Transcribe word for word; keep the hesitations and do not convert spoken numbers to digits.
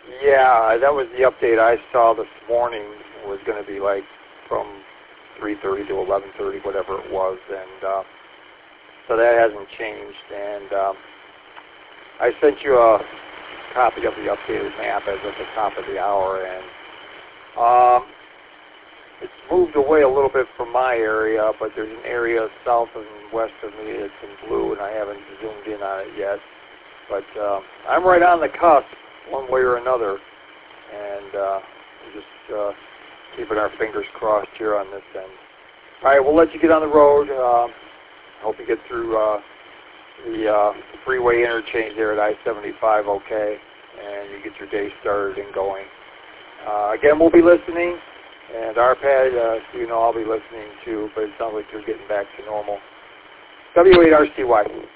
Yeah, that was the update I saw this morning. Was going to be like from three thirty to eleven thirty, whatever it was, and uh, so that hasn't changed. And um, I sent you a copy of the updated map as of the top of the hour, and um, it's moved away a little bit from my area, but there's an area south and west of me that's in blue, and I haven't zoomed in on it yet. But uh, I'm right on the cusp, one way or another, and uh, we're just uh, keeping our fingers crossed here on this end. All right, we'll let you get on the road. Uh, hope you get through uh, the uh, freeway interchange there at I seventy-five okay, and you get your day started and going. Uh, again, we'll be listening, and R PAD, uh, so you know I'll be listening too, but it sounds like you're getting back to normal. W eight R C Y.